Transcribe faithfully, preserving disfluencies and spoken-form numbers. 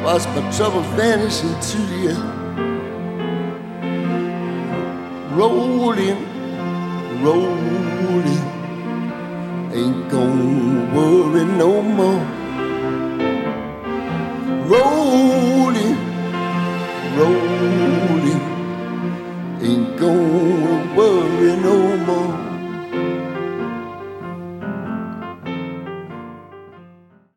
watch my troubles vanish into the air. Rolling, rolling, ain't gonna worry no more. Rolling, rolling, ain't gonna worry no more.